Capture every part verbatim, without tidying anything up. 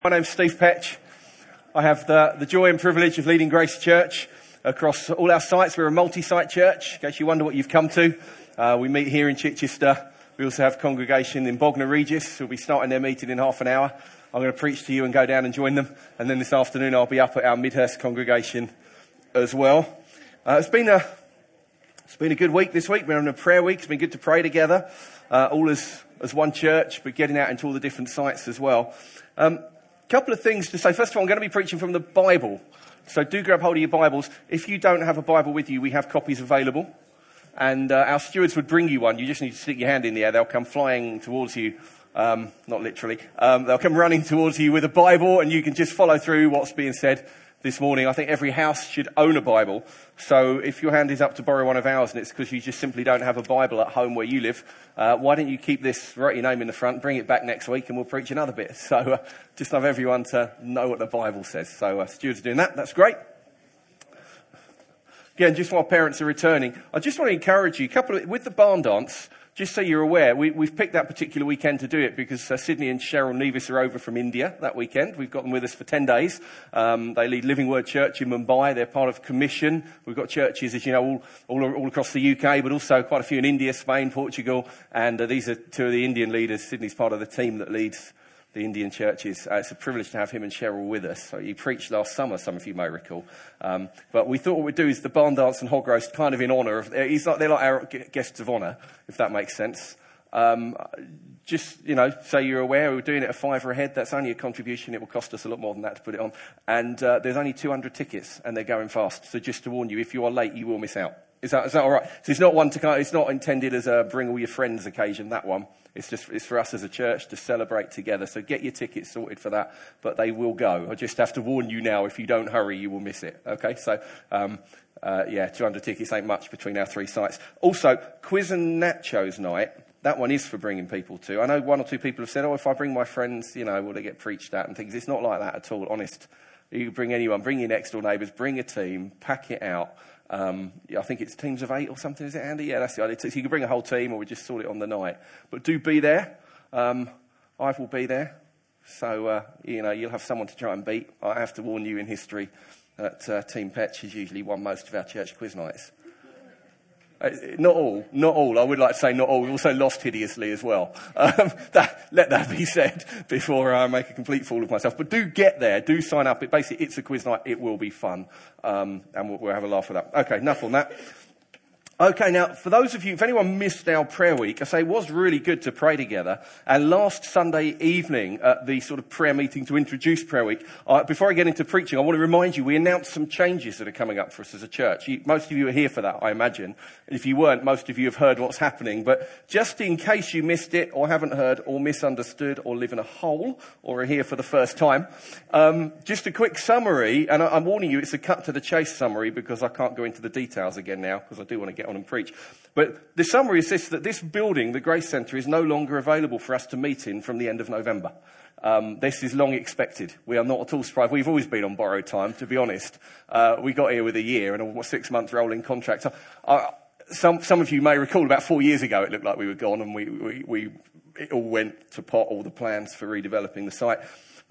My name's Steve Petch. I have the, the joy and privilege of leading Grace Church across all our sites. We're a multi-site church, in case you wonder what you've come to. Uh, we meet here in Chichester. We also have congregation in Bognor Regis. We'll be starting their meeting in half an hour. I'm going to preach to you and go down and join them. And then this afternoon I'll be up at our Midhurst congregation as well. Uh, it's been a it's been a good week this week. We're having a prayer week. It's been good to pray together, uh, all as as one church, but getting out into all the different sites as well. Um, couple of things to say. First of all, I'm going to be preaching from the Bible. So do grab hold of your Bibles. If you don't have a Bible with you, we have copies available. And uh, our stewards would bring you one. You just need to stick your hand in the air. They'll come flying towards you. Um, not literally. Um, they'll come running towards you with a Bible, and you can just follow through what's being said this morning. I think every house should own a Bible. So if your hand is up to borrow one of ours and it's because you just simply don't have a Bible at home where you live, uh, why don't you keep this, write your name in the front, bring it back next week and we'll preach another bit. So uh, just love everyone to know what the Bible says. So uh, stewards are doing that. That's great. Again, just while parents are returning, I just want to encourage you, a couple of, with the barn dance, just so you're aware, we, we've picked that particular weekend to do it because uh, Sydney and Cheryl Nevis are over from India that weekend. We've got them with us for ten days. Um, they lead Living Word Church in Mumbai. They're part of Commission. We've got churches, as you know, all, all, all across the U K, but also quite a few in India, Spain, Portugal. And uh, these are two of the Indian leaders. Sydney's part of the team that leads the Indian churches. Uh, it's a privilege to have him and Cheryl with us. So he preached last summer, some of you may recall. Um, but we thought what we'd do is the barn dance and hog roast kind of in honour of, he's like, they're like our guests of honour, if that makes sense. Um, just, you know, so you're aware, we're doing it at fiver a head. That's only a contribution. It will cost us a lot more than that to put it on. And uh, there's only two hundred tickets and they're going fast. So just to warn you, if you are late, you will miss out. Is that, is that all right? So it's not one to, it's not intended as a bring all your friends occasion, that one. It's just, it's for us as a church to celebrate together. So get your tickets sorted for that, but they will go. I just have to warn you now, if you don't hurry, you will miss it. Okay. So, um, uh, yeah, two hundred tickets ain't much between our three sites. Also, quiz and nachos night. That one is for bringing people to. I know one or two people have said, oh, if I bring my friends, you know, will they get preached at and things. It's not like that at all, honest. You can bring anyone, bring your next door neighbours, bring a team, pack it out. Um, yeah, I think it's teams of eight or something, is it, Andy? Yeah, that's the idea. So you can bring a whole team or we just sort it on the night. But do be there. Um, I will be there. So, uh, you know, you'll have someone to try and beat. I have to warn you in history that uh, Team Petch has usually won most of our church quiz nights. Uh, not all, not all. I would like to say not all. We also lost hideously as well. Um, that, let that be said before I make a complete fool of myself. But do get there. Do sign up. It basically, it's a quiz night. It will be fun. Um, and we'll, we'll have a laugh at that. Okay, enough on that. Okay, now, for those of you, if anyone missed our prayer week, I say it was really good to pray together. And last Sunday evening at the sort of prayer meeting to introduce prayer week, uh, before I get into preaching, I want to remind you, we announced some changes that are coming up for us as a church. You, most of you are here for that, I imagine. If you weren't, most of you have heard what's happening. But just in case you missed it or haven't heard or misunderstood or live in a hole or are here for the first time, um, just a quick summary. And I, I'm warning you, it's a cut to the chase summary because I can't go into the details again now because I do want to get on and preach. But the summary is this, that this building, the Grace Centre, is no longer available for us to meet in from the end of November. Um, this is long expected. We are not at all surprised. We've always been on borrowed time, to be honest. Uh, we got here with a year and a six-month rolling contract. So, uh, some, some of you may recall about four years ago it looked like we were gone and we, we, we it all went to pot, all the plans for redeveloping the site.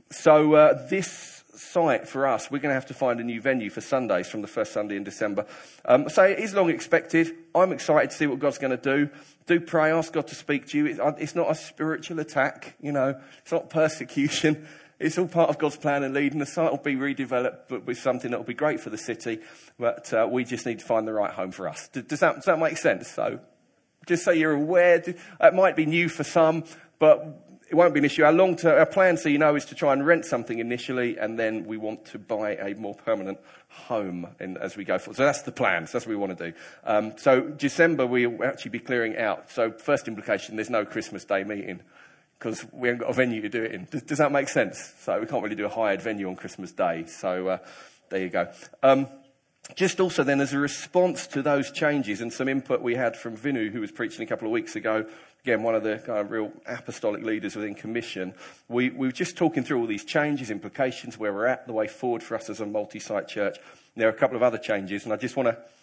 So uh, this site for us, we're going to have to find a new venue for Sundays from the first Sunday in December. Um, so it is long expected. I'm excited to see what God's going to do. Do pray, ask God to speak to you. It's, it's not a spiritual attack, you know. It's not persecution. It's all part of God's plan and lead, and the site will be redeveloped, but with something that will be great for the city. But uh, we just need to find the right home for us. Does that, does that make sense? So just so you're aware, it might be new for some, but it won't be an issue. Our long term, our plan, so you know, is to try and rent something initially, and then we want to buy a more permanent home in, as we go forward. So that's the plan. So that's what we want to do. Um, so December, we'll actually be clearing out. So first implication, there's no Christmas Day meeting because we haven't got a venue to do it in. Does, does that make sense? So we can't really do a hired venue on Christmas Day. So uh, there you go. Um, Just also then, as a response to those changes and some input we had from Vinu, who was preaching a couple of weeks ago, again, one of the kind of real apostolic leaders within Commission, we, we were just talking through all these changes, implications, where we're at, the way forward for us as a multi-site church. There are a couple of other changes, and I just want to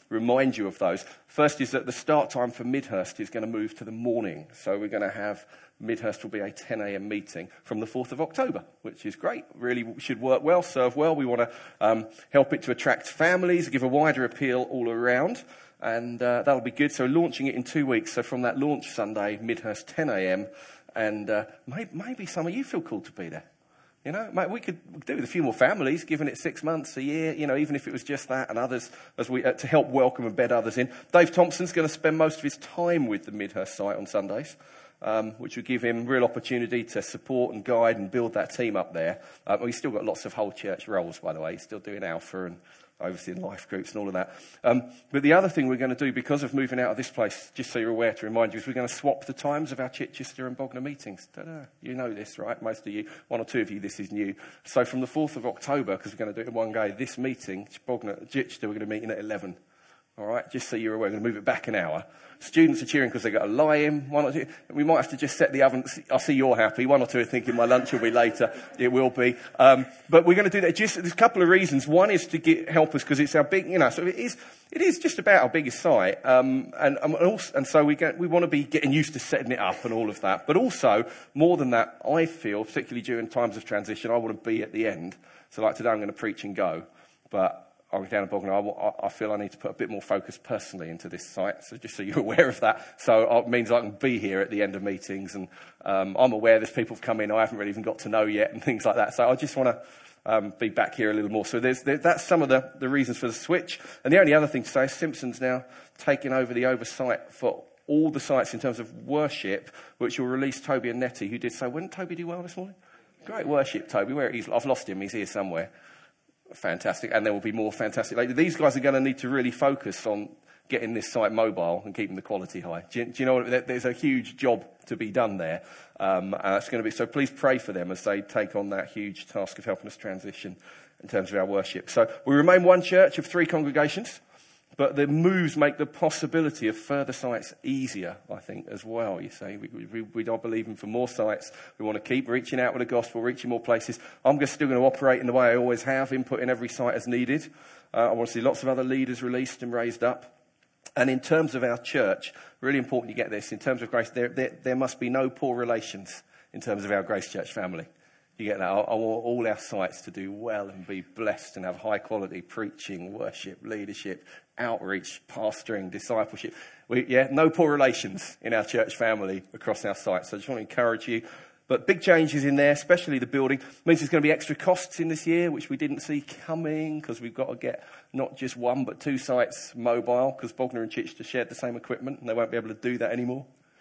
remind you of those. First is that the start time for Midhurst is going to move to the morning. So we're going to have, Midhurst will be a ten a.m. meeting from the fourth of October, which is great. Really should work well, serve well. We want to um, help it to attract families, give a wider appeal all around. And uh, that'll be good. So launching it in two weeks. So from that launch Sunday, Midhurst, ten a.m. And uh, maybe, maybe some of you feel called to be there. You know, mate, we could do it with a few more families, given it six months, a year, you know, even if it was just that and others as we uh, to help welcome and bed others in. Dave Thompson's going to spend most of his time with the Midhurst site on Sundays, um, which will give him real opportunity to support and guide and build that team up there. Uh, we've still got lots of whole church roles, by the way. He's still doing Alpha and overseeing life groups and all of that. Um, but the other thing we're going to do, because of moving out of this place, just so you're aware to remind you, is we're going to swap the times of our Chichester and Bognor meetings. Ta-da. You know this, right? Most of you, one or two of you, this is new. So from the fourth of October, because we're going to do it in one go, this meeting, Bognor, Chichester, we're going to meet in at eleven. All right, just so you're aware, we're going to move it back an hour. Students are cheering because they've got a lie in. One or two, we might have to just set the oven. I see you're happy. One or two are thinking my lunch will be later. It will be. Um, but we're going to do that. Just there's a couple of reasons. One is to get, help us because it's our big, you know, so it is. It is just about our biggest site, um, and and, also, and so we get we want to be getting used to setting it up and all of that. But also more than that, I feel particularly during times of transition, I want to be at the end. So like today, I'm going to preach and go, but I'm down at Bognor. I, I feel I need to put a bit more focus personally into this site, so just so you're aware of that. So it means I can be here at the end of meetings, and um, I'm aware there's people who've come in I haven't really even got to know yet and things like that. So I just want to um, be back here a little more. So there's, there, that's some of the, the reasons for the switch. And the only other thing to say is Simpson's now taking over the oversight for all the sites in terms of worship, which will release Toby and Nettie, who did so. Wouldn't Toby do well this morning? Great worship, Toby. Where he's, I've lost him. He's here somewhere. Fantastic. And there will be more fantastic later. These guys are going to need to really focus on getting this site mobile and keeping the quality high. Do you, do you know what? There's a huge job to be done there. Um, and it's going to be, so please pray for them as they take on that huge task of helping us transition in terms of our worship. So we remain one church of three congregations, but the moves make the possibility of further sites easier, I think, as well. You say we, we, we don't believe in for more sites. We want to keep reaching out with the gospel, reaching more places. I'm just still going to operate in the way I always have, input in every site as needed. Uh, I want to see lots of other leaders released and raised up. And in terms of our church, really important you get this, in terms of grace, there, there, there must be no poor relations in terms of our Grace Church family. You get that? I, I want all our sites to do well and be blessed and have high quality preaching, worship, leadership, outreach, pastoring, discipleship. We, yeah, no poor relations in our church family across our sites. So I just want to encourage you. But big changes in there, especially the building. Means there's going to be extra costs in this year, which we didn't see coming, because we've got to get not just one, but two sites mobile, because Bognor and Chichester shared the same equipment, and they won't be able to do that anymore.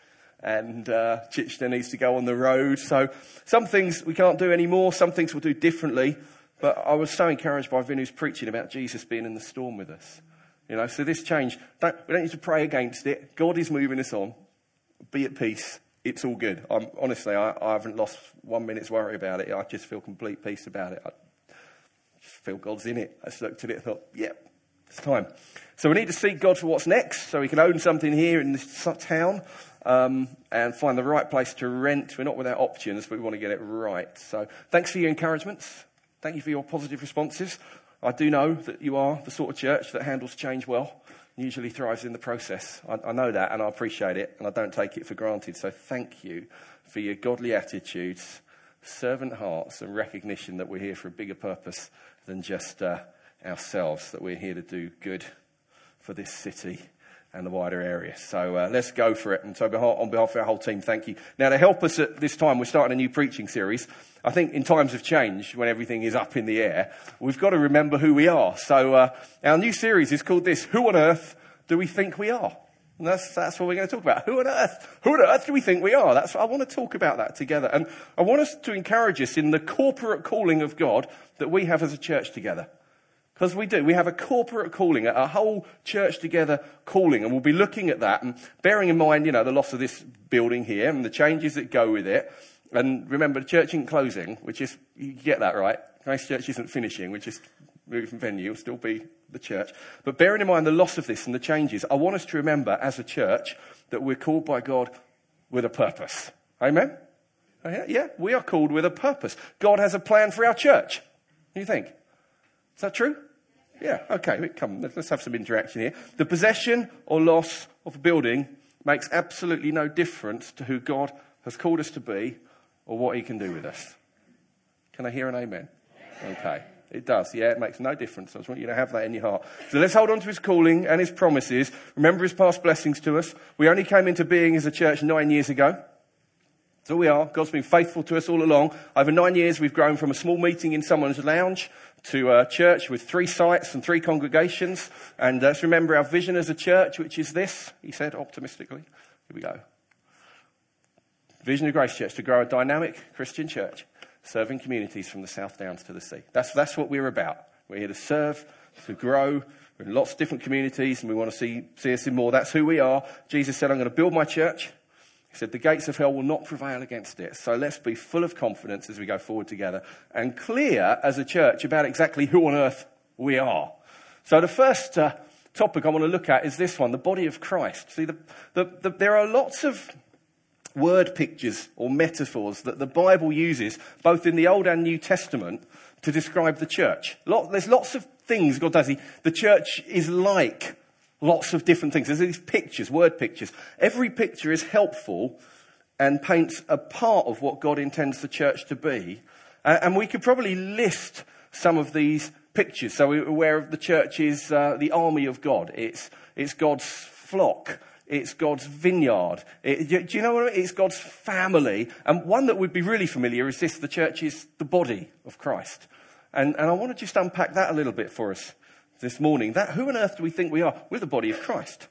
And uh, Chichester needs to go on the road. So some things we can't do anymore, some things we'll do differently. But I was so encouraged by Vinu's preaching about Jesus being in the storm with us. You know, so this change, don't, we don't need to pray against it. God is moving us on. Be at peace. It's all good. I'm, honestly, I, I haven't lost one minute's worry about it. I just feel complete peace about it. I just feel God's in it. I just looked at it and thought, yep, yeah, it's time. So we need to seek God for what's next, so we can own something here in this town um, and find the right place to rent. We're not without options, but we want to get it right. So thanks for your encouragements. Thank you for your positive responses. I do know that you are the sort of church that handles change well. Usually thrives in the process. I, I know that and I appreciate it and I don't take it for granted. So thank you for your godly attitudes, servant hearts and recognition that we're here for a bigger purpose than just uh, ourselves, that we're here to do good for this city and the wider area. So uh, let's go for it. And so on behalf of our whole team, thank you. Now to help us at this time, we're starting a new preaching series. I think in times of change, when everything is up in the air, we've got to remember who we are. So uh, our new series is called this, Who on Earth Do We Think We Are? And that's, that's what we're going to talk about. Who on earth? Who on earth do we think we are? That's what I want to talk about that together. And I want us to encourage us in the corporate calling of God that we have as a church together. Because we do. We have a corporate calling, a whole church together calling. And we'll be looking at that and bearing in mind, you know, the loss of this building here and the changes that go with it. And remember, the church isn't closing, which is, you get that right. Grace Church isn't finishing, we're just moving venue, it'll still be the church. But bearing in mind the loss of this and the changes, I want us to remember as a church that we're called by God with a purpose. Amen? Yeah, we are called with a purpose. God has a plan for our church. What do you think? Is that true? Yeah, okay, come, let's have some interaction here. The possession or loss of a building makes absolutely no difference to who God has called us to be or what he can do with us. Can I hear an amen? Okay, it does, yeah, it makes no difference. I just want you to have that in your heart. So let's hold on to his calling and his promises. Remember his past blessings to us. We only came into being as a church nine years ago. So we are. God's been faithful to us all along. Over nine years, we've grown from a small meeting in someone's lounge to a church with three sites and three congregations. And let's remember our vision as a church, which is this, he said optimistically. Here we go. Vision of Grace Church, to grow a dynamic Christian church, serving communities from the South Downs to the sea. That's, that's what we're about. We're here to serve, to grow. We're in lots of different communities, and we want to see, see us in more. That's who we are. Jesus said, I'm going to build my church. He said, the gates of hell will not prevail against it. So let's be full of confidence as we go forward together and clear as a church about exactly who on earth we are. So the first uh, topic I want to look at is this one, the body of Christ. See, the, the, the, there are lots of word pictures or metaphors that the Bible uses, both in the Old and New Testament, to describe the church. Lot, there's lots of things God does. The church is like lots of different things. There's these pictures, word pictures. Every picture is helpful and paints a part of what God intends the church to be. Uh, and we could probably list some of these pictures. So we're aware of the church is uh, the army of God. It's, it's God's flock. It's God's vineyard. It, do, do you know what I mean? It's God's family. And one that would be really familiar is this: the church is the body of Christ. And, and I want to just unpack that a little bit for us this morning. That, who on earth do we think we are? We're the body of Christ.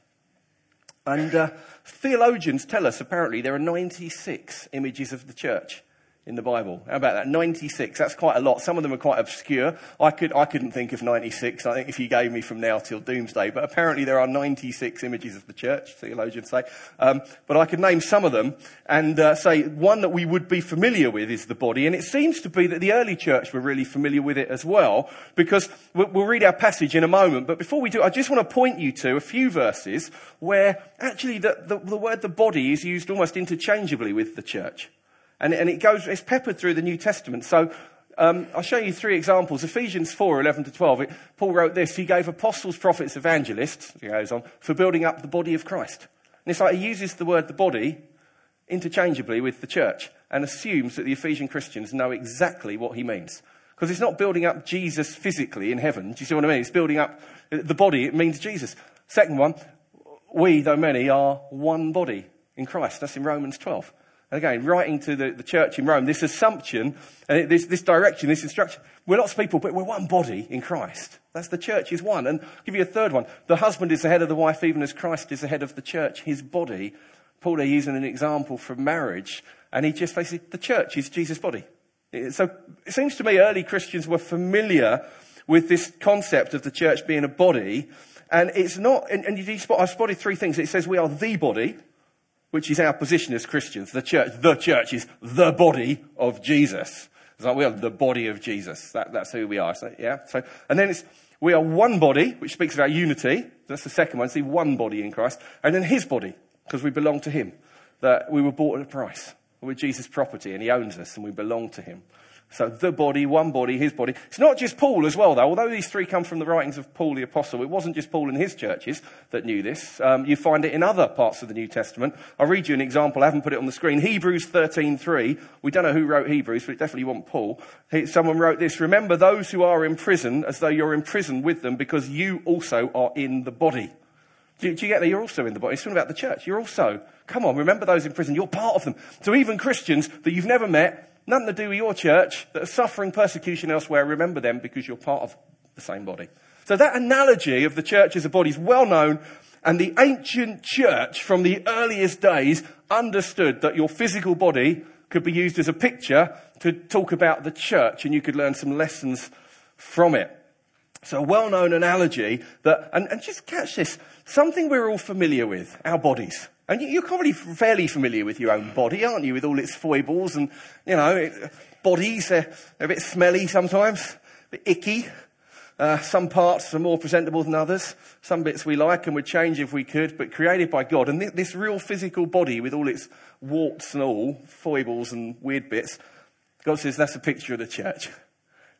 And uh, theologians tell us apparently there are ninety-six images of the church in the Bible. How about that? ninety-six. That's quite a lot. Some of them are quite obscure. I could, I couldn't think of ninety-six. I think if you gave me from now till doomsday. But apparently there are ninety-six images of the church, theologians say. Um, but I could name some of them and uh, say one that we would be familiar with is the body. And it seems to be that the early church were really familiar with it as well, because we'll, we'll read our passage in a moment. But before we do, I just want to point you to a few verses where actually the, the, the word the body is used almost interchangeably with the church. And, and it goes, it's peppered through the New Testament. So um, I'll show you three examples. Ephesians four, eleven to twelve. It, Paul wrote this: he gave apostles, prophets, evangelists, he goes on, for building up the body of Christ. And it's like he uses the word the body interchangeably with the church and assumes that the Ephesian Christians know exactly what he means. Because it's not building up Jesus physically in heaven. Do you see what I mean? It's building up the body. It means Jesus. Second one, we, though many, are one body in Christ. That's in Romans twelve. Again, writing to the, the church in Rome, this assumption, and this, this direction, this instruction, we're lots of people, but we're one body in Christ. That's the church is one. And I'll give you a third one. The husband is the head of the wife, even as Christ is the head of the church, his body. Paul is using an example from marriage, and he just basically, the church is Jesus' body. So it seems to me early Christians were familiar with this concept of the church being a body, and it's not, and, and you spot, I've spotted three things. It says we are the body, which is our position as Christians. The church, the church is the body of Jesus. It's like we are the body of Jesus. That, that's who we are. So, yeah. So, and then it's, we are one body, which speaks of our unity. That's the second one. See, one body in Christ. And then his body, because we belong to him. That we were bought at a price. We're Jesus' property and he owns us and we belong to him. So the body, one body, his body. It's not just Paul as well, though. Although these three come from the writings of Paul the Apostle, it wasn't just Paul and his churches that knew this. Um, you find it in other parts of the New Testament. I'll read you an example. I haven't put it on the screen. Hebrews thirteen three. We don't know who wrote Hebrews, but it definitely wasn't Paul. He, someone wrote this: remember those who are in prison as though you're in prison with them, because you also are in the body. Do you, do you get that? You're also in the body. It's talking about the church. You're also, come on, remember those in prison. You're part of them. So even Christians that you've never met, nothing to do with your church, that are suffering persecution elsewhere, remember them because you're part of the same body. So that analogy of the church as a body is well known, and the ancient church from the earliest days understood that your physical body could be used as a picture to talk about the church, and you could learn some lessons from it. So a well-known analogy that, and, and just catch this, something we're all familiar with, our bodies. And you're probably fairly familiar with your own body, aren't you, with all its foibles and, you know, it, bodies, they're, they're a bit smelly sometimes, a bit icky. Uh, some parts are more presentable than others. Some bits we like and would change if we could, but created by God. And th- this real physical body with all its warts and all, foibles and weird bits, God says that's a picture of the church.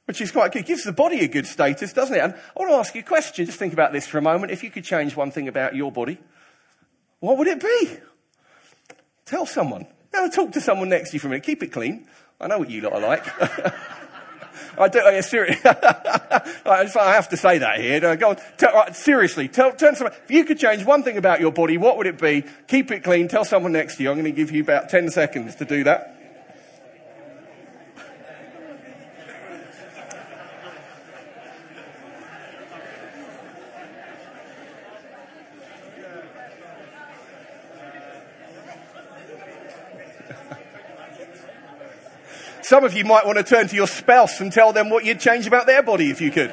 which is quite good. It gives the body a good status, doesn't it? And I want to ask you a question. Just think about this for a moment. If you could change one thing about your body, what would it be? Tell someone. Now, talk to someone next to you for a minute. Keep it clean. I know what you lot are like. I do. Yeah, seriously. I have to say that here. Go on. Tell, right, seriously, tell, turn someone. If you could change one thing about your body, what would it be? Keep it clean. Tell someone next to you. I'm going to give you about ten seconds to do that. Some of you might want to turn to your spouse and tell them what you'd change about their body if you could.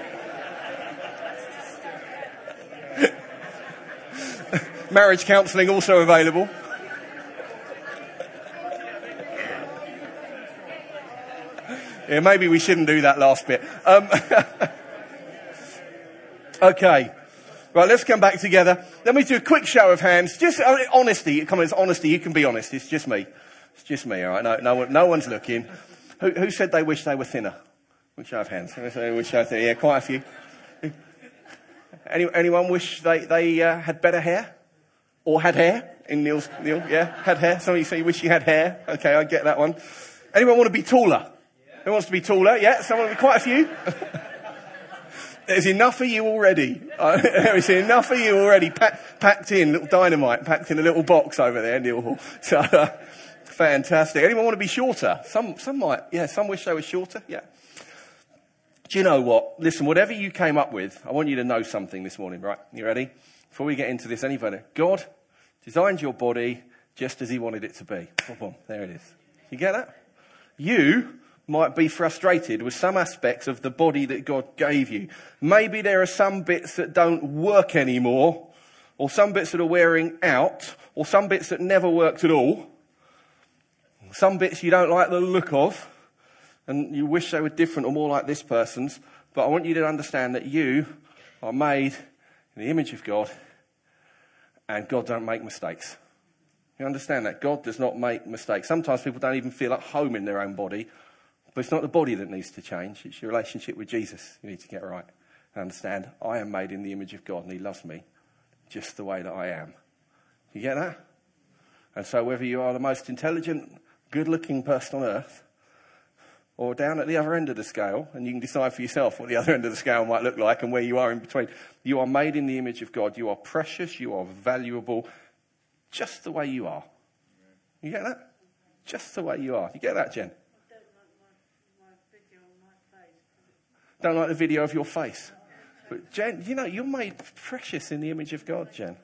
Marriage counselling also available. Yeah, maybe we shouldn't do that last bit. Um, okay. Right, let's come back together. Let me do a quick show of hands. Just uh, honesty. Come on, it's honesty. You can be honest. It's just me. It's just me, all right? No, no, one, no one's looking. Who, who said they wish they were thinner? Which show of hands? They wish they were thinner. Yeah, quite a few. Any, anyone wish they, they uh, had better hair? Or had hair? In Neil's, Neil, yeah, had hair. Some of you say you wish you had hair. Okay, I get that one. Anyone want to be taller? Who wants to be taller? Yeah, someone, quite a few. There's enough of you already. There's enough of you already pack, packed in, little dynamite, packed in a little box over there, Neil Hall. So, uh, fantastic. Anyone want to be shorter? Some, some might. Yeah, some wish they were shorter. Yeah. Do you know what? Listen, whatever you came up with, I want you to know something this morning, right? You ready? Before we get into this any further, God designed your body just as he wanted it to be. Boom, there it is. You get that? You might be frustrated with some aspects of the body that God gave you. Maybe there are some bits that don't work anymore, or some bits that are wearing out, or some bits that never worked at all. Some bits you don't like the look of, and you wish they were different or more like this person's. But I want you to understand that you are made in the image of God, and God don't make mistakes. You understand that? God does not make mistakes. Sometimes people don't even feel at home in their own body, but it's not the body that needs to change. It's your relationship with Jesus you need to get right. And understand, I am made in the image of God, and he loves me just the way that I am. You get that? And so whether you are the most intelligent, good-looking person on earth, or down at the other end of the scale, and you can decide for yourself what the other end of the scale might look like and where you are in between. You are made in the image of God. You are precious. You are valuable just the way you are. You get that? Just the way you are. You get that, Jen? I don't like my, my video on my face. Don't like the video of your face? But Jen, you know, you're made precious in the image of God, Jen.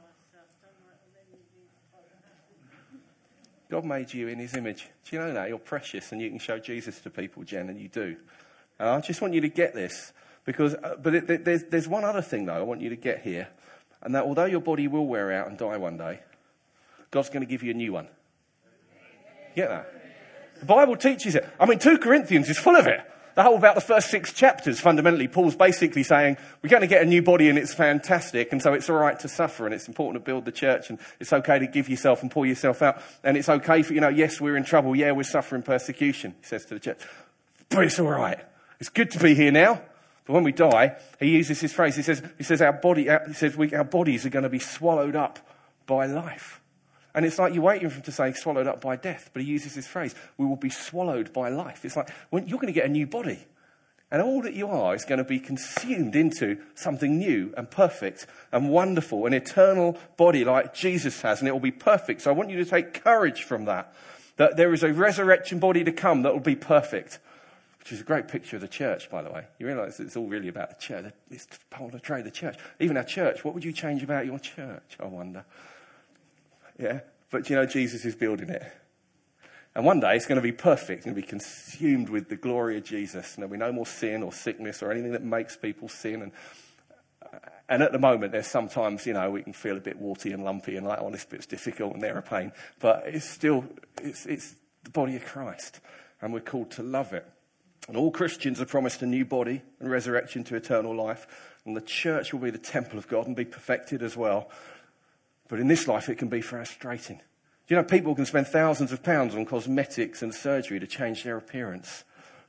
God made you in his image. Do you know that? You're precious and you can show Jesus to people, Jen, and you do. Uh, I just want you to get this. because, uh, But it, there's, there's one other thing, though, I want you to get here. And that although your body will wear out and die one day, God's going to give you a new one. Get that? The Bible teaches it. I mean, two Corinthians is full of it. The whole about the first six chapters, fundamentally, Paul's basically saying, we're going to get a new body and it's fantastic, and so it's all right to suffer, and it's important to build the church, and it's okay to give yourself and pour yourself out, and it's okay for, you know, yes, we're in trouble, yeah, we're suffering persecution, he says to the church, but it's all right. It's good to be here now, but when we die, he uses his phrase, he says, he says our body, he says we, our bodies are going to be swallowed up by life. And it's like you're waiting for him to say swallowed up by death, but he uses this phrase, we will be swallowed by life. It's like, when you're going to get a new body, and all that you are is going to be consumed into something new and perfect and wonderful, an eternal body like Jesus has, and it will be perfect. So I want you to take courage from that, that there is a resurrection body to come that will be perfect, which is a great picture of the church, by the way. You realise it's all really about the church. It's the whole of trade, the church. Even our church, what would you change about your church, I wonder? Yeah, but you know, Jesus is building it. And one day it's going to be perfect, it's going to be consumed with the glory of Jesus. And there'll be no more sin or sickness or anything that makes people sin. And and at the moment, there's sometimes, you know, we can feel a bit warty and lumpy and like, oh, this bit's difficult and they're a pain. But it's still, it's, it's the body of Christ. And we're called to love it. And all Christians are promised a new body and resurrection to eternal life. And the church will be the temple of God and be perfected as well. But in this life, it can be frustrating. You know, people can spend thousands of pounds on cosmetics and surgery to change their appearance.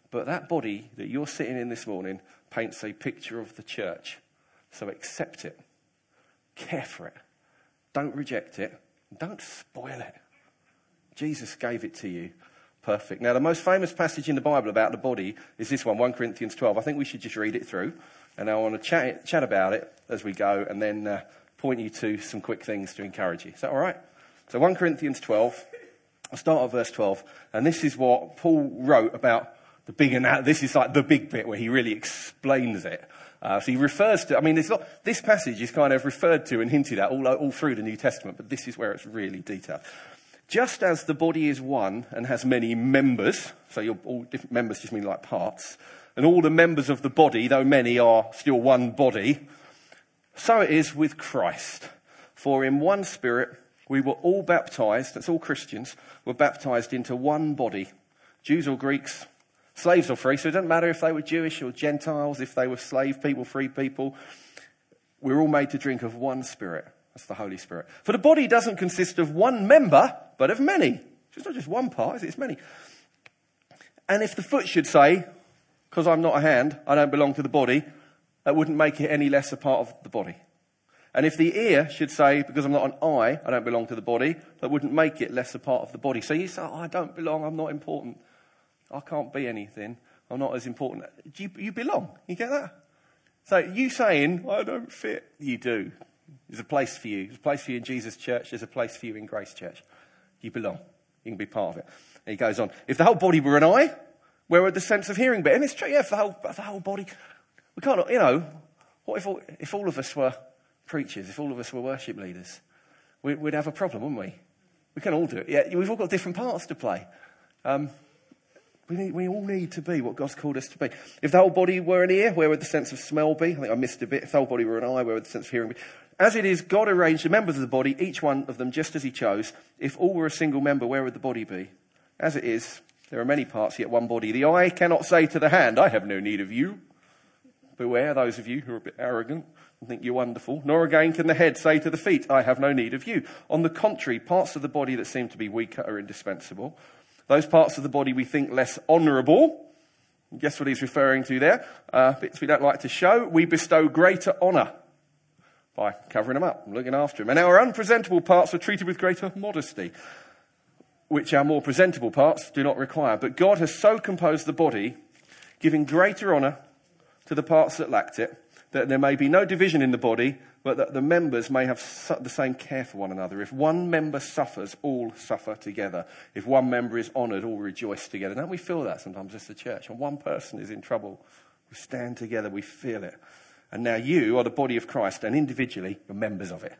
But that body that you're sitting in this morning paints a picture of the church. So accept it. Care for it. Don't reject it. Don't spoil it. Jesus gave it to you. Perfect. Now, the most famous passage in the Bible about the body is this one, First Corinthians twelve. I think we should just read it through. And I want to chat, chat about it as we go and then uh, point you to some quick things to encourage you. Is that all right? So First Corinthians twelve. I'll start at verse twelve. And this is what Paul wrote about the big, and this is like the big bit where he really explains it. Uh, so he refers to, I mean, it's not, this passage is kind of referred to and hinted at all, all through the New Testament, but this is where it's really detailed. Just as the body is one and has many members, so you're, all different members just mean like parts, and all the members of the body, though many, are still one body, so it is with Christ. For in one Spirit we were all baptized, that's all Christians, were baptized into one body, Jews or Greeks, slaves or free, so it doesn't matter if they were Jewish or Gentiles, if they were slave people, free people. We're all made to drink of one Spirit. That's the Holy Spirit. For the body doesn't consist of one member, but of many. It's not just one part, is it? It's many. And if the foot should say, because I'm not a hand, I don't belong to the body, that wouldn't make it any less a part of the body. And if the ear should say, because I'm not an eye, I don't belong to the body, that wouldn't make it less a part of the body. So you say, oh, I don't belong, I'm not important. I can't be anything. I'm not as important. You, you belong. You get that? So you saying, I don't fit, you do. There's a place for you. There's a place for you in Jesus' church. There's a place for you in Grace Church. You belong. You can be part of it. And he goes on. If the whole body were an eye, where would the sense of hearing be? And it's true, yeah, if the whole, if the whole body, we can't, you know, what if all, if all of us were preachers, if all of us were worship leaders? We, we'd have a problem, wouldn't we? We can all do it. Yeah, we've all got different parts to play. Um, We, need, we all need to be what God's called us to be. If the whole body were an ear, where would the sense of smell be? I think I missed a bit. If the whole body were an eye, where would the sense of hearing be? As it is, God arranged the members of the body, each one of them just as he chose. If all were a single member, where would the body be? As it is, there are many parts, yet one body. The eye cannot say to the hand, I have no need of you. Beware those of you who are a bit arrogant and think you're wonderful. Nor again can the head say to the feet, I have no need of you. On the contrary, parts of the body that seem to be weaker are indispensable. Those parts of the body we think less honourable, guess what he's referring to there? Uh, bits we don't like to show. We bestow greater honour by covering them up and looking after them. And our unpresentable parts are treated with greater modesty, which our more presentable parts do not require. But God has so composed the body, giving greater honour to the parts that lacked it, that there may be no division in the body, but that the members may have the same care for one another. If one member suffers, all suffer together. If one member is honoured, all rejoice together. Don't we feel that sometimes as the church? When one person is in trouble, we stand together, we feel it. And now you are the body of Christ, and individually, you're members of it.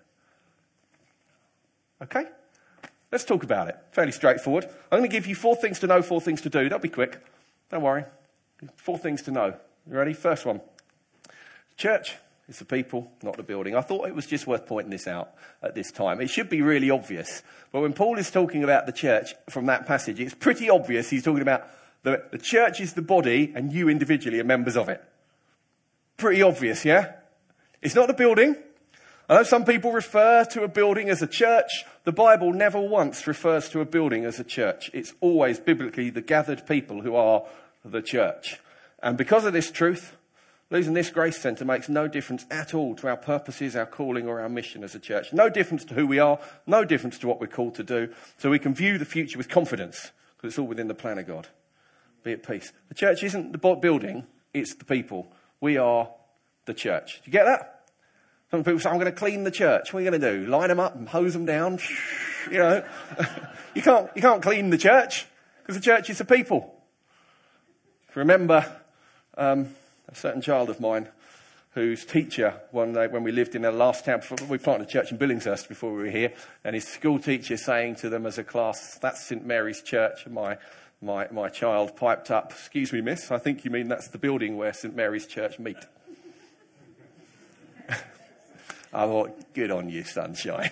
Okay? Let's talk about it. Fairly straightforward. I'm going to give you four things to know, four things to do. That'll be quick. Don't worry. Four things to know. You ready? First one. Church. It's the people, not the building. I thought it was just worth pointing this out at this time. It should be really obvious. But when Paul is talking about the church from that passage, it's pretty obvious he's talking about the, the church is the body and you individually are members of it. Pretty obvious, yeah? It's not the building. I know some people refer to a building as a church. The Bible never once refers to a building as a church. It's always biblically the gathered people who are the church. And because of this truth, losing this Grace Centre makes no difference at all to our purposes, our calling or our mission as a church. No difference to who we are, no difference to what we're called to do. So we can view the future with confidence because it's all within the plan of God. Be at peace. The church isn't the building, it's the people. We are the church. Do you get that? Some people say, I'm going to clean the church. What are you going to do? Line them up and hose them down? You know, you can't, you can't clean the church because the church is the people. Remember, um, a certain child of mine whose teacher, one day when we lived in our last town, we planted a church in Billingshurst before we were here, and his school teacher saying to them as a class, that's St Mary's Church. And my, my, my child piped up, excuse me, miss, I think you mean that's the building where St Mary's Church meet. I thought, good on you, sunshine.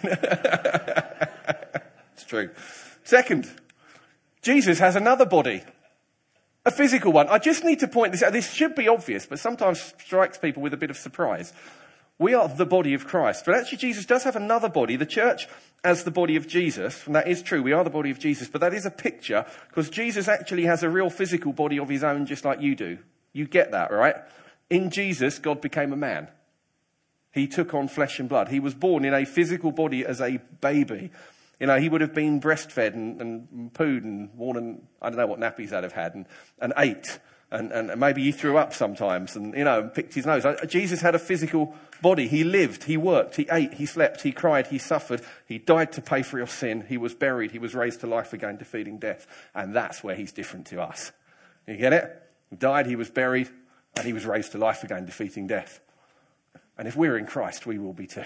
It's true. Second, Jesus has another body. A physical one. I just need to point this out. This should be obvious, but sometimes strikes people with a bit of surprise. We are the body of Christ. But actually Jesus does have another body, the church as the body of Jesus. And that is true, we are the body of Jesus. But that is a picture, because Jesus actually has a real physical body of his own just like you do. You get that, right? In Jesus, God became a man. He took on flesh and blood. He was born in a physical body as a baby. You know, he would have been breastfed and, and pooed and worn, and I don't know what nappies they'd have had, and, and ate. And, and maybe he threw up sometimes and, you know, and picked his nose. Jesus had a physical body. He lived, he worked, he ate, he slept, he cried, he suffered. He died to pay for your sin. He was buried. He was raised to life again, defeating death. And that's where he's different to us. You get it? He died, he was buried, and he was raised to life again, defeating death. And if we're in Christ, we will be too.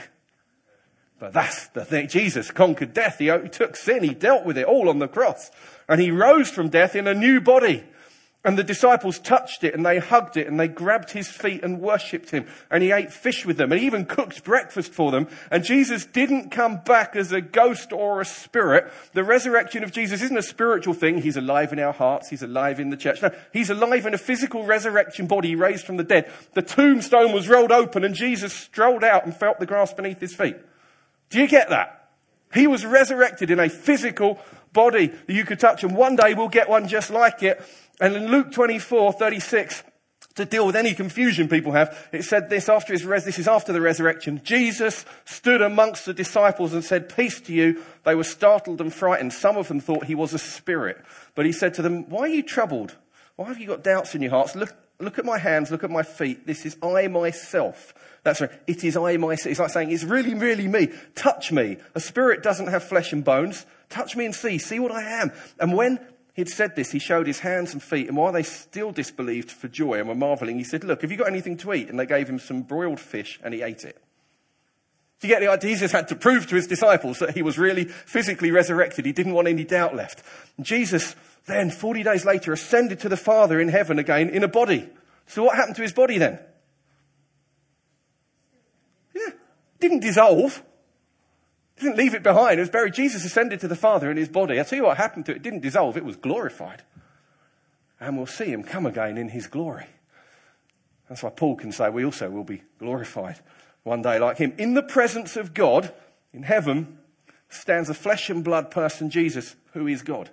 But that's the thing. Jesus conquered death. He took sin. He dealt with it all on the cross. And he rose from death in a new body. And the disciples touched it and they hugged it and they grabbed his feet and worshipped him. And he ate fish with them and he even cooked breakfast for them. And Jesus didn't come back as a ghost or a spirit. The resurrection of Jesus isn't a spiritual thing. He's alive in our hearts. He's alive in the church. No, he's alive in a physical resurrection body raised from the dead. The tombstone was rolled open and Jesus strolled out and felt the grass beneath his feet. Do you get that? He was resurrected in a physical body that you could touch, and one day we'll get one just like it. And in Luke twenty-four thirty-six, to deal with any confusion people have, it said this after his res- this is after the resurrection. Jesus stood amongst the disciples and said, "Peace to you." They were startled and frightened. Some of them thought he was a spirit. But he said to them, "Why are you troubled? Why have you got doubts in your hearts? Look, look at my hands, look at my feet. This is I myself." That's right. It is I myself. It's like saying, it's really, really me. Touch me. A spirit doesn't have flesh and bones. Touch me and see. See what I am. And when he'd said this, he showed his hands and feet. And while they still disbelieved for joy and were marveling, he said, "Look, have you got anything to eat?" And they gave him some broiled fish and he ate it. Do you get the idea? Jesus had to prove to his disciples that he was really physically resurrected. He didn't want any doubt left. And Jesus then, forty days later, ascended to the Father in heaven again in a body. So what happened to his body then? Yeah, didn't dissolve. Didn't leave it behind. It was buried. Jesus ascended to the Father in his body. I'll tell you what happened to it. It didn't dissolve. It was glorified. And we'll see him come again in his glory. That's why Paul can say we also will be glorified one day like him. In the presence of God, in heaven, stands a flesh and blood person, Jesus, who is God.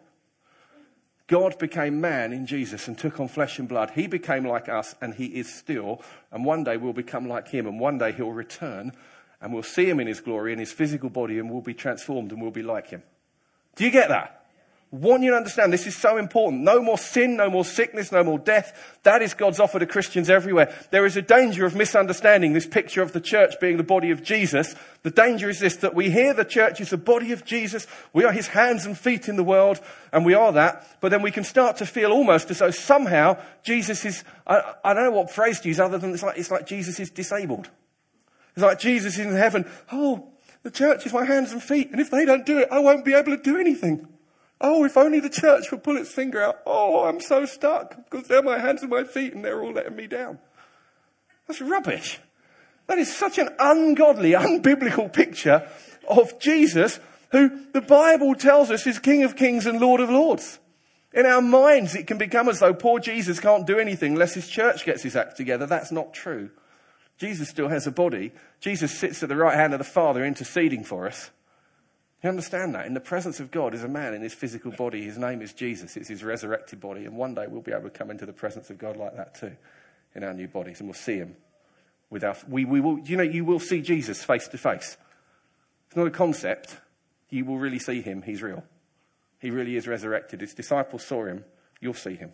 God became man in Jesus and took on flesh and blood. He became like us and he is still. And one day we'll become like him. And one day he'll return and we'll see him in his glory, in his physical body, and we'll be transformed and we'll be like him. Do you get that? I want you to understand this is so important. No more sin, no more sickness, no more death. That is God's offer to Christians everywhere. There is a danger of misunderstanding this picture of the church being the body of Jesus. The danger is this, that we hear the church is the body of Jesus. We are his hands and feet in the world, and we are that. But then we can start to feel almost as though somehow Jesus is, I, I don't know what phrase to use other than it's like, it's like Jesus is disabled. It's like Jesus is in heaven. Oh, the church is my hands and feet, and if they don't do it, I won't be able to do anything. Oh, if only the church would pull its finger out. Oh, I'm so stuck because they're my hands and my feet and they're all letting me down. That's rubbish. That is such an ungodly, unbiblical picture of Jesus, who the Bible tells us is King of Kings and Lord of Lords. In our minds, it can become as though poor Jesus can't do anything unless his church gets his act together. That's not true. Jesus still has a body. Jesus sits at the right hand of the Father interceding for us. You understand that? In the presence of God is a man in his physical body. His name is Jesus. It's his resurrected body. And one day we'll be able to come into the presence of God like that too, in our new bodies. And we'll see him. With our, we, we will, you know, you will see Jesus face to face. It's not a concept. You will really see him. He's real. He really is resurrected. His disciples saw him. You'll see him.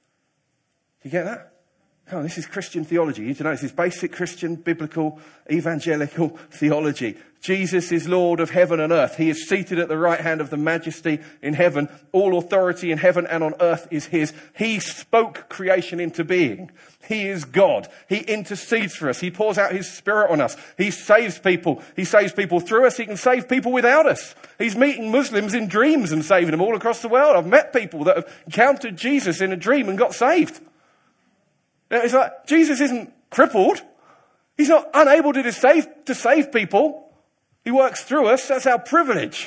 Do you get that? Oh, this is Christian theology. You need to know this is basic Christian, biblical, evangelical theology. Jesus is Lord of heaven and earth. He is seated at the right hand of the majesty in heaven. All authority in heaven and on earth is his. He spoke creation into being. He is God. He intercedes for us. He pours out his Spirit on us. He saves people. He saves people through us. He can save people without us. He's meeting Muslims in dreams and saving them all across the world. I've met people that have encountered Jesus in a dream and got saved. It's like, Jesus isn't crippled. He's not unable to save, to save people. He works through us. That's our privilege.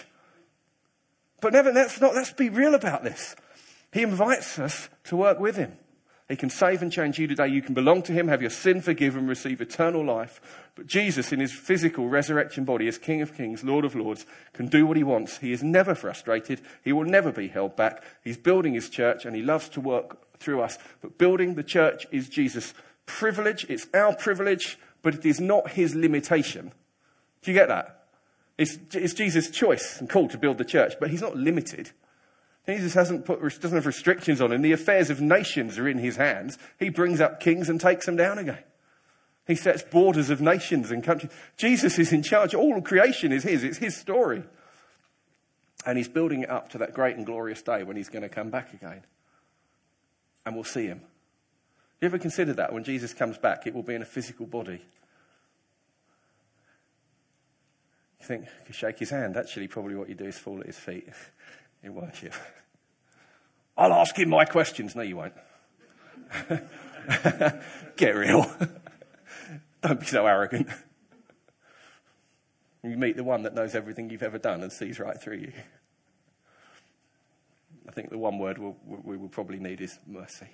But never, let's not, let's be real about this. He invites us to work with him. He can save and change you today. You can belong to him, have your sin forgiven, receive eternal life. But Jesus, in his physical resurrection body, as King of Kings, Lord of Lords, can do what he wants. He is never frustrated. He will never be held back. He's building his church, and he loves to work through us. But building the church is Jesus' privilege. It's our privilege, but it is not his limitation. Do you get that? It's, it's Jesus' choice and call to build the church, but he's not limited. Jesus hasn't put, doesn't have restrictions on him. The affairs of nations are in his hands. He brings up kings and takes them down again. He sets borders of nations and countries. Jesus is in charge. All of creation is his. It's his story. And he's building it up to that great and glorious day when he's going to come back again. And we'll see him. You ever consider that when Jesus comes back, it will be in a physical body? You think, you shake his hand. Actually, probably what you do is fall at his feet in worship. I'll ask him my questions. No, you won't. Get real. Don't be so arrogant. You meet the one that knows everything you've ever done and sees right through you. I think the one word we'll, we will probably need is mercy.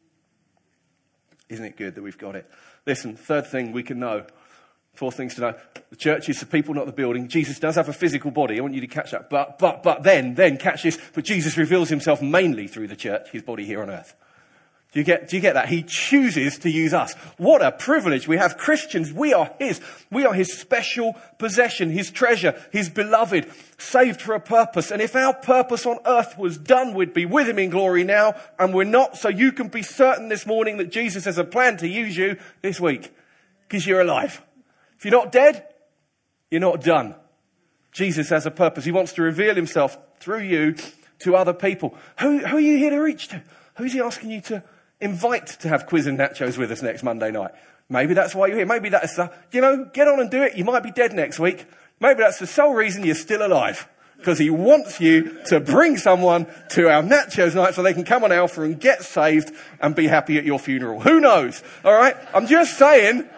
Isn't it good that we've got it? Listen, third thing we can know. Four things to know. The church is the people, not the building. Jesus does have a physical body. I want you to catch that. But, but, but then, then catch this. But Jesus reveals himself mainly through the church, his body here on earth. Do you get, do you get that? He chooses to use us. What a privilege. We have Christians. We are his. We are his special possession, his treasure, his beloved, saved for a purpose. And if our purpose on earth was done, we'd be with him in glory now. And we're not. So you can be certain this morning that Jesus has a plan to use you this week because you're alive. If you're not dead, you're not done. Jesus has a purpose. He wants to reveal himself through you to other people. Who, who are you here to reach to? Who's he asking you to invite to have quiz and nachos with us next Monday night? Maybe that's why you're here. Maybe that's, uh, you know, get on and do it. You might be dead next week. Maybe that's the sole reason you're still alive. Because he wants you to bring someone to our nachos night so they can come on Alpha and get saved and be happy at your funeral. Who knows? All right? I'm just saying...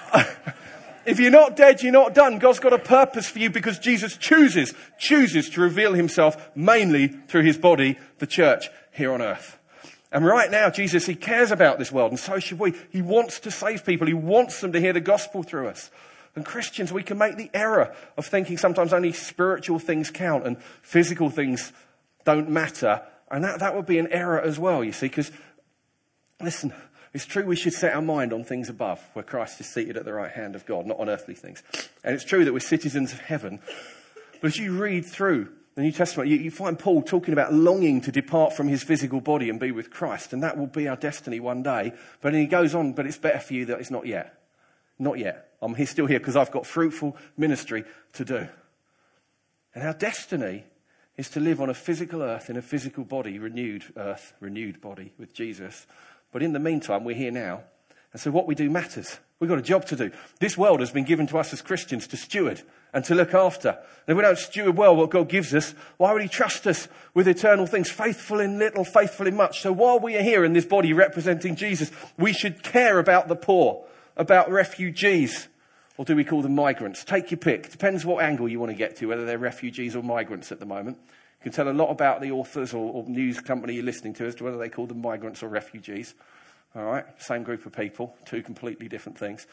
If you're not dead, you're not done. God's got a purpose for you because Jesus chooses, chooses to reveal himself mainly through his body, the church, here on earth. And right now, Jesus, he cares about this world, and so should we. He wants to save people. He wants them to hear the gospel through us. And Christians, we can make the error of thinking sometimes only spiritual things count and physical things don't matter. And that, that would be an error as well, you see, because, listen, it's true we should set our mind on things above, where Christ is seated at the right hand of God, not on earthly things. And it's true that we're citizens of heaven. But as you read through the New Testament, you, you find Paul talking about longing to depart from his physical body and be with Christ. And that will be our destiny one day. But then he goes on, but it's better for you that it's not yet. Not yet. I'm here, still here because I've got fruitful ministry to do. And our destiny is to live on a physical earth in a physical body, renewed earth, renewed body with Jesus. But in the meantime, we're here now. And so what we do matters. We've got a job to do. This world has been given to us as Christians to steward and to look after. And if we don't steward well what God gives us, why would he trust us with eternal things? Faithful in little, faithful in much. So while we are here in this body representing Jesus, we should care about the poor, about refugees. Or do we call them migrants? Take your pick. Depends what angle you want to get to, whether they're refugees or migrants at the moment. You can tell a lot about the authors or, or news company you're listening to as to whether they call them migrants or refugees. All right, same group of people, two completely different things.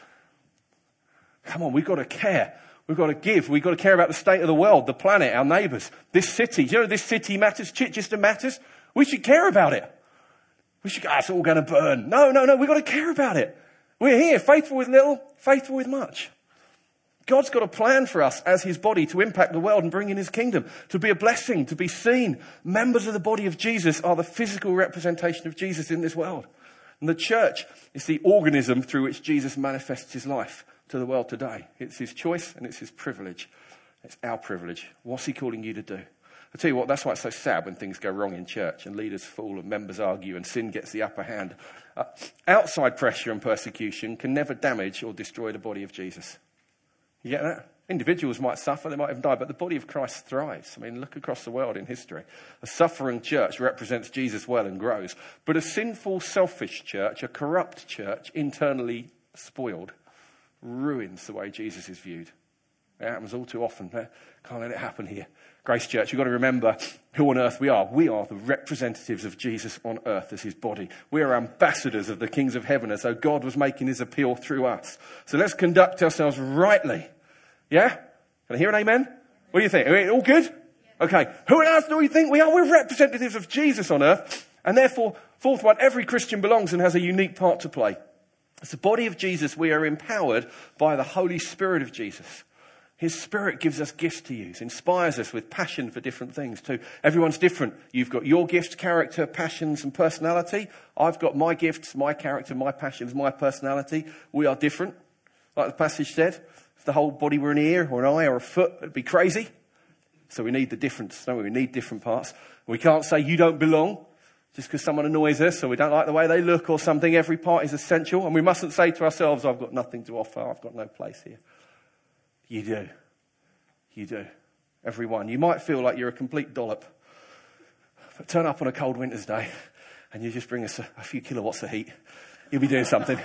Come on, we've got to care. We've got to give. We've got to care about the state of the world, the planet, our neighbours, this city. Do you know this city matters? Chichester matters? We should care about it. We should go, ah, it's all going to burn. No, no, no, we've got to care about it. We're here, faithful with little, faithful with much. God's got a plan for us as his body to impact the world and bring in his kingdom, to be a blessing, to be seen. Members of the body of Jesus are the physical representation of Jesus in this world. And the church is the organism through which Jesus manifests his life to the world today. It's his choice and it's his privilege. It's our privilege. What's he calling you to do? I tell you what, that's why it's so sad when things go wrong in church and leaders fall and members argue and sin gets the upper hand. Uh, outside pressure and persecution can never damage or destroy the body of Jesus. You get that? Individuals might suffer, they might even die, but the body of Christ thrives. I mean, look across the world in history. A suffering church represents Jesus well and grows. But a sinful, selfish church, a corrupt church, internally spoiled, ruins the way Jesus is viewed. It happens all too often. Can't let it happen here. Grace Church, you've got to remember who on earth we are. We are the representatives of Jesus on earth as his body. We are ambassadors of the kings of heaven, as though God was making his appeal through us. So let's conduct ourselves rightly. Yeah? Can I hear an amen? What do you think? Are we all good? Okay. Who on earth do we think we are? We're representatives of Jesus on earth. And therefore, fourth one, every Christian belongs and has a unique part to play. As the body of Jesus, we are empowered by the Holy Spirit of Jesus. His Spirit gives us gifts to use, inspires us with passion for different things too. Everyone's different. You've got your gifts, character, passions and personality. I've got my gifts, my character, my passions, my personality. We are different. Like the passage said, if the whole body were an ear or an eye or a foot, it'd be crazy. So we need the difference, don't we? We need different parts. We can't say you don't belong just because someone annoys us or we don't like the way they look or something. Every part is essential. And we mustn't say to ourselves, I've got nothing to offer. I've got no place here. You do. You do. Everyone. You might feel like you're a complete dollop. But turn up on a cold winter's day and you just bring us a, a few kilowatts of heat. You'll be doing something.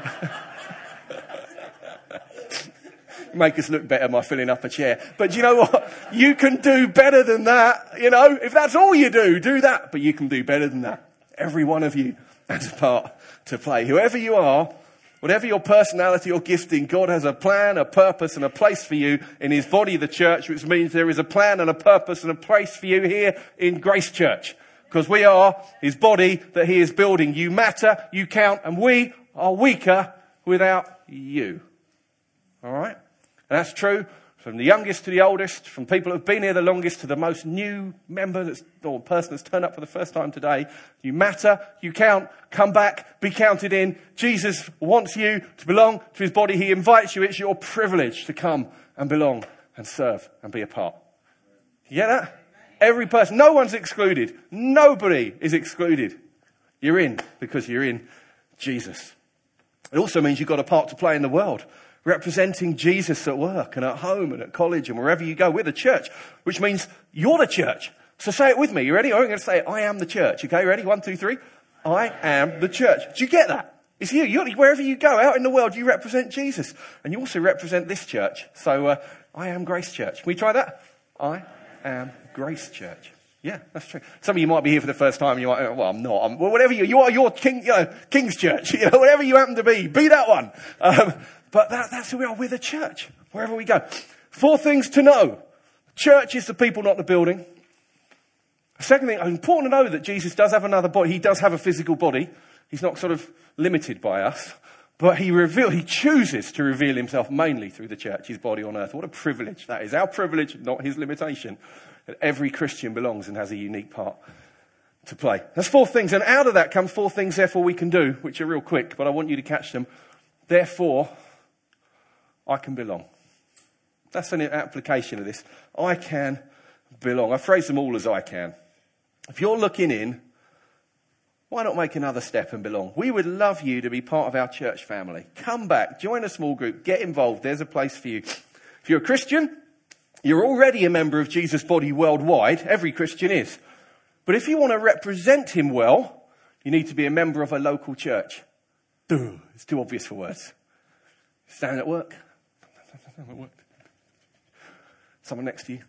Make us look better by filling up a chair. But you know what? You can do better than that. You know, if that's all you do, do that. But you can do better than that. Every one of you has a part to play. Whoever you are, whatever your personality or gifting, God has a plan, a purpose and a place for you in his body, the church, which means there is a plan and a purpose and a place for you here in Grace Church. Because we are his body that he is building. You matter, you count, and we are weaker without you. All right? And that's true from the youngest to the oldest, from people who have been here the longest to the most new member that's, or person that's turned up for the first time today. You matter, you count, come back, be counted in. Jesus wants you to belong to his body. He invites you. It's your privilege to come and belong and serve and be a part. You get that? Every person, no one's excluded. Nobody is excluded. You're in because you're in Jesus. It also means you've got a part to play in the world. Representing Jesus at work and at home and at college and wherever you go. We're the church, which means you're the church. So say it with me. You ready? I'm going to say it. I am the church. Okay, ready? One, two, three. I am the church. Do you get that? It's you. You're, wherever you go out in the world, you represent Jesus. And you also represent this church. So uh, I am Grace Church. Can we try that? I am Grace Church. Yeah, that's true. Some of you might be here for the first time and you might, well, I'm not. I'm, well, whatever you, you are, your King, you know, King's Church. You know, whatever you happen to be, be that one. Um, But that, that's who we are. We're the church, wherever we go. Four things to know. Church is the people, not the building. The second thing, important to know that Jesus does have another body. He does have a physical body. He's not sort of limited by us. But he reveal, he chooses to reveal himself mainly through the church, his body on earth. What a privilege that is. Our privilege, not his limitation. That every Christian belongs and has a unique part to play. That's four things. And out of that comes four things, therefore, we can do, which are real quick, but I want you to catch them. Therefore, I can belong. That's an application of this. I can belong. I phrase them all as I can. If you're looking in, why not make another step and belong? We would love you to be part of our church family. Come back, join a small group, get involved. There's a place for you. If you're a Christian, you're already a member of Jesus' body worldwide. Every Christian is. But if you want to represent him well, you need to be a member of a local church. Duh, it's too obvious for words. Stand at work. At work. Someone next to you.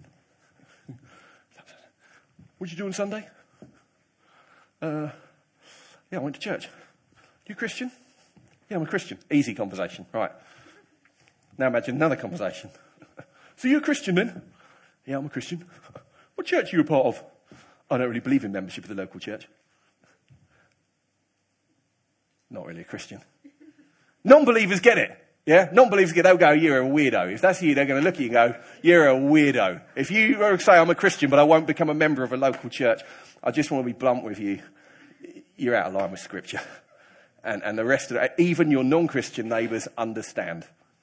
What did you do on Sunday? Uh, yeah, I went to church. You Christian? Yeah, I'm a Christian. Easy conversation. Right. Now imagine another conversation. So you're a Christian then? Yeah, I'm a Christian. What church are you a part of? I don't really believe in membership of the local church. Not really a Christian. Non-believers get it. Yeah, non-believers get, they'll go, you're a weirdo. If that's you, they're going to look at you and go, you're a weirdo. If you say, I'm a Christian, but I won't become a member of a local church, I just want to be blunt with you. You're out of line with Scripture. And, and the rest of it, even your non-Christian neighbours understand.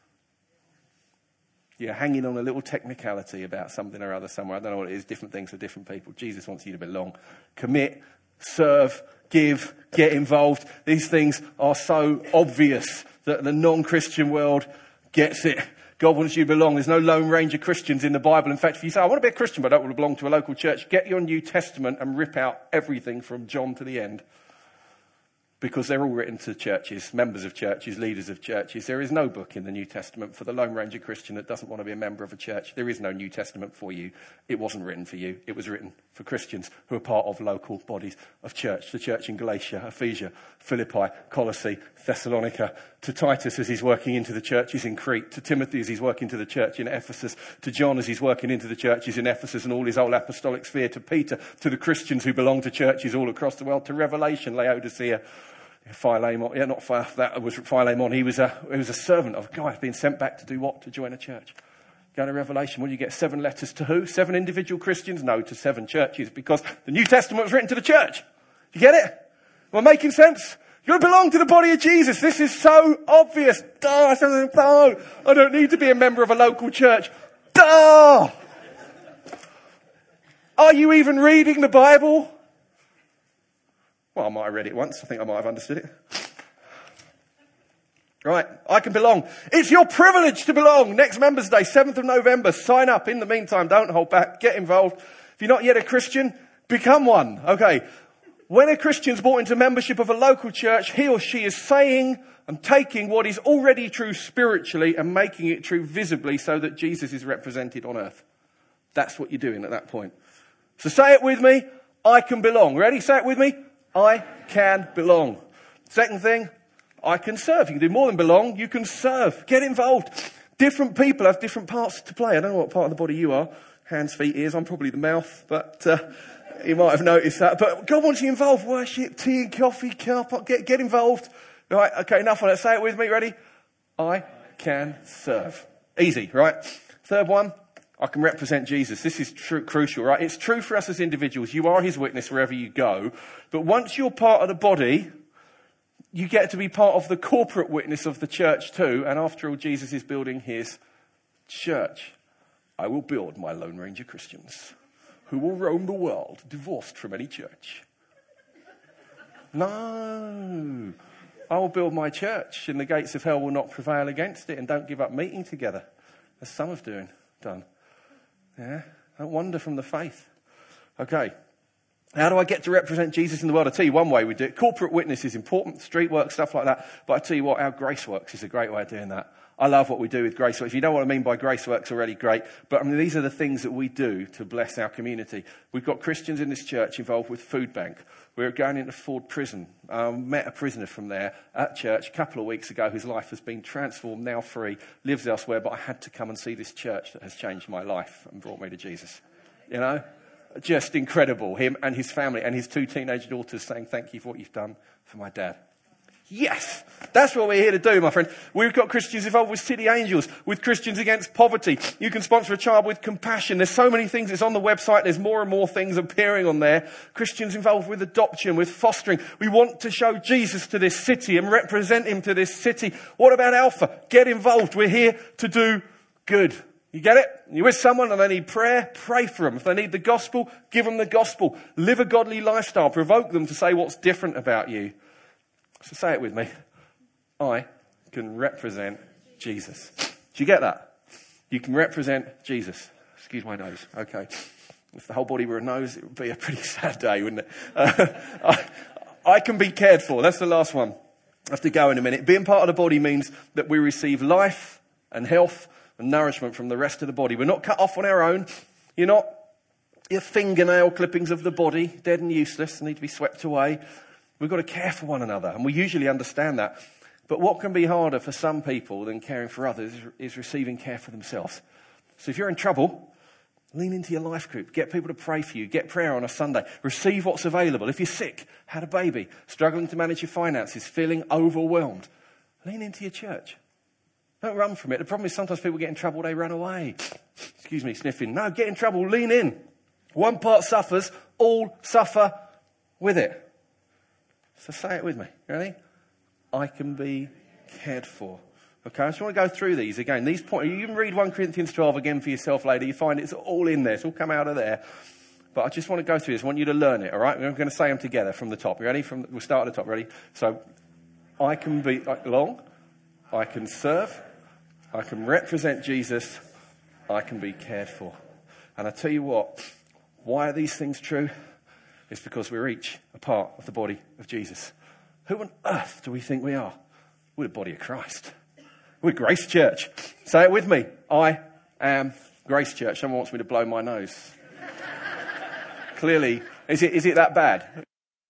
You're hanging on a little technicality about something or other somewhere. I don't know what it is, different things for different people. Jesus wants you to belong. Commit, serve, give, get involved. These things are so obvious that the non-Christian world gets it. God wants you to belong. There's no Lone Ranger Christians in the Bible. In fact, if you say, I want to be a Christian, but I don't want to belong to a local church, get your New Testament and rip out everything from John to the end. because they're all written to churches, members of churches, leaders of churches. There is no book in the New Testament for the Lone Ranger Christian that doesn't want to be a member of a church. There is no New Testament for you. It wasn't written for you. It was written for Christians who are part of local bodies of church. The church in Galatia, Ephesia, Philippi, Colossae, Thessalonica, to Titus as he's working into the churches in Crete, to Timothy as he's working to the church in Ephesus, to John as he's working into the churches in Ephesus and all his whole apostolic sphere, to Peter, to the Christians who belong to churches all across the world, to Revelation, Laodicea, Philemon, yeah, not Phi, that was Philemon. He was a he was a servant of God, being sent back to do what? To join a church. Go to Revelation. When you get seven letters to who? Seven individual Christians? No, to seven churches, because the New Testament was written to the church. You get it? Am I making sense? You belong to the body of Jesus. This is so obvious. Duh, no, I don't need to be a member of a local church. Duh! Are you even reading the Bible? Well, I might have read it once. I think I might have understood it. Right, I can belong. It's your privilege to belong. Next Members' Day, seventh of November. Sign up. In the meantime, don't hold back. Get involved. If you're not yet a Christian, become one. Okay. When a Christian's brought into membership of a local church, he or she is saying and taking what is already true spiritually and making it true visibly so that Jesus is represented on earth. That's what you're doing at that point. So say it with me. I can belong. Ready? Say it with me. I can belong. Second thing, I can serve. You can do more than belong. You can serve. Get involved. Different people have different parts to play. I don't know what part of the body you are. Hands, feet, ears. I'm probably the mouth, but uh, you might have noticed that. But God wants you involved. Worship, tea and coffee, car park. Get, get involved. Right, okay, enough on that. Say it with me. Ready? I can serve. Easy, right? Third one. I can represent Jesus. This is true, crucial, right? It's true for us as individuals. You are his witness wherever you go. But once you're part of the body, you get to be part of the corporate witness of the church too. And after all, Jesus is building his church. I will build my Lone Ranger Christians who will roam the world divorced from any church. No. I will build my church and the gates of hell will not prevail against it, and don't give up meeting together as some have doing, done. Yeah, don't wander from the faith. Okay, how do I get to represent Jesus in the world? I'll tell you one way we do it. Corporate witness is important, street work, stuff like that. But I tell you what, our Grace Works is a great way of doing that. I love what we do with Grace Works. If you know what I mean by Grace Works, already great. But I mean, these are the things that we do to bless our community. We've got Christians in this church involved with Food Bank. We're going into Ford Prison. Um, met a prisoner from there at church a couple of weeks ago whose life has been transformed, now free, lives elsewhere. But I had to come and see this church that has changed my life and brought me to Jesus. You know? Just incredible. Him and his family and his two teenage daughters saying, thank you for what you've done for my dad. Yes, that's what we're here to do, my friend. We've got Christians involved with City Angels, with Christians Against Poverty. You can sponsor a child with compassion. There's so many things. It's on the website. There's more and more things appearing on there. Christians involved with adoption, with fostering. We want to show Jesus to this city and represent him to this city. What about Alpha? Get involved. We're here to do good. You get it? You're with someone and they need prayer, pray for them. If they need the gospel, give them the gospel. Live a godly lifestyle. Provoke them to say what's different about you. So say it with me. I can represent Jesus. Do you get that? You can represent Jesus. Excuse my nose. Okay. If the whole body were a nose, it would be a pretty sad day, wouldn't it? Uh, I, I can be cared for. That's the last one. I have to go in a minute. Being part of the body means that we receive life and health and nourishment from the rest of the body. We're not cut off on our own. You're not your fingernail clippings of the body, dead and useless, need to be swept away. We've got to care for one another, and we usually understand that. But what can be harder for some people than caring for others is receiving care for themselves. So if you're in trouble, lean into your life group. Get people to pray for you. Get prayer on a Sunday. Receive what's available. If you're sick, had a baby, struggling to manage your finances, feeling overwhelmed, lean into your church. Don't run from it. The problem is sometimes people get in trouble, they run away. Excuse me, sniffing. No, get in trouble, lean in. One part suffers, all suffer with it. So say it with me. Ready? I can be cared for. Okay, I just want to go through these again. These points, you can read First Corinthians twelve again for yourself later. You find it's all in there. It's all come out of there. But I just want to go through this. I want you to learn it, all right? We're going to say them together from the top. You ready? From, we'll start at the top. Ready? So, I can be long. I can serve. I can represent Jesus. I can be cared for. And I tell you what, why are these things true? It's because we're each a part of the body of Jesus. Who on earth do we think we are? We're the body of Christ. We're Grace Church. Say it with me. I am Grace Church. Someone wants me to blow my nose. Clearly, is it, is it that bad?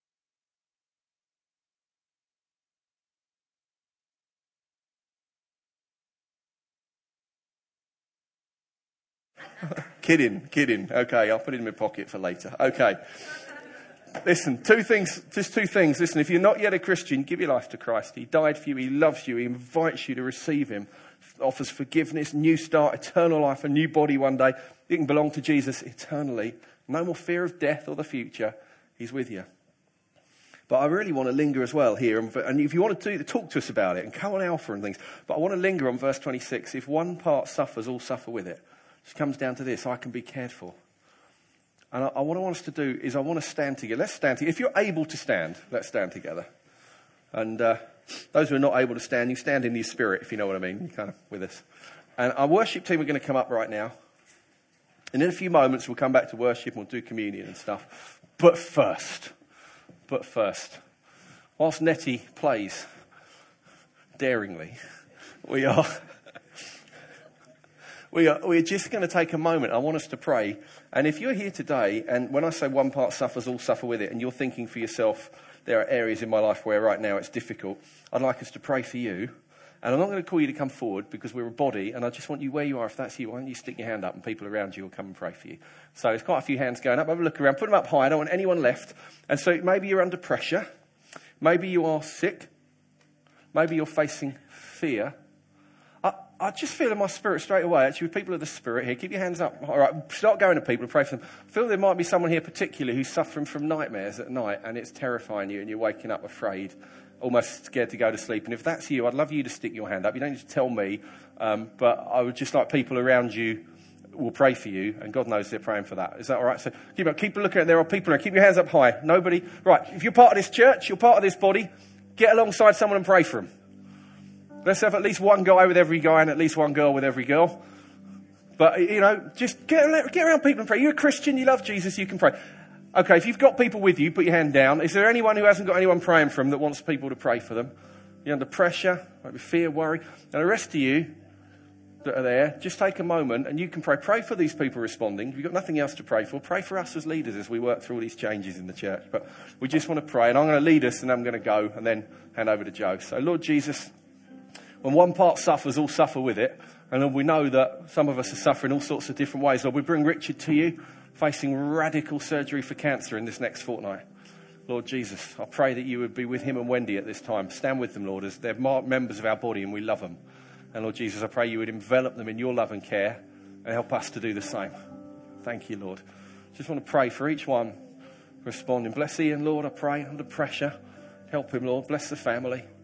Kidding, kidding. Okay, I'll put it in my pocket for later. Okay. Listen, two things, just two things. Listen, if you're not yet a Christian, give your life to Christ. He died for you. He loves you. He invites you to receive him. Offers forgiveness, new start, eternal life, a new body one day. You can belong to Jesus eternally. No more fear of death or the future. He's with you. But I really want to linger as well here. And if you want to do, talk to us about it and come on Alpha and things. But I want to linger on verse twenty-six. If one part suffers, all suffer with it. It comes down to this. I can be cared for. And I, I, what I want us to do is I want to stand together. Let's stand together. If you're able to stand, let's stand together. And uh, those who are not able to stand, you stand in your spirit, if you know what I mean. You're kind of with us. And our worship team are going to come up right now. And in a few moments, we'll come back to worship and we'll do communion and stuff. But first, but first, whilst Nettie plays daringly, we are... We are, we're just going to take a moment. I want us to pray. And if you're here today, and when I say one part suffers, all suffer with it, and you're thinking for yourself, there are areas in my life where right now it's difficult, I'd like us to pray for you. And I'm not going to call you to come forward because we're a body, and I just want you where you are. If that's you, why don't you stick your hand up and people around you will come and pray for you. So there's quite a few hands going up. Have a look around. Put them up high. I don't want anyone left. And so maybe you're under pressure. Maybe you are sick. Maybe you're facing fear. I just feel in my spirit straight away, actually, with people of the spirit here, keep your hands up. All right, start going to people and pray for them. I feel there might be someone here particularly who's suffering from nightmares at night and it's terrifying you and you're waking up afraid, almost scared to go to sleep. And if that's you, I'd love you to stick your hand up. You don't need to tell me, um, but I would just like people around you will pray for you, and God knows they're praying for that. Is that all right? So keep, keep looking. There are people around. Keep your hands up high. Nobody. Right, if you're part of this church, you're part of this body, get alongside someone and pray for them. Let's have at least one guy with every guy and at least one girl with every girl. But, you know, just get, get around people and pray. You're a Christian, you love Jesus, you can pray. Okay, if you've got people with you, put your hand down. Is there anyone who hasn't got anyone praying for them that wants people to pray for them? You're under pressure, maybe fear, worry. And the rest of you that are there, just take a moment and you can pray. Pray for these people responding. If you've got nothing else to pray for, pray for us as leaders as we work through all these changes in the church. But we just want to pray. And I'm going to lead us and I'm going to go and then hand over to Joe. So, Lord Jesus, when one part suffers, all suffer with it. And Lord, we know that some of us are suffering all sorts of different ways. Lord, we bring Richard to you, facing radical surgery for cancer in this next fortnight. Lord Jesus, I pray that you would be with him and Wendy at this time. Stand with them, Lord, as they're members of our body and we love them. And Lord Jesus, I pray you would envelop them in your love and care and help us to do the same. Thank you, Lord. Just want to pray for each one responding. Bless Ian, Lord, I pray, under pressure. Help him, Lord. Bless the family.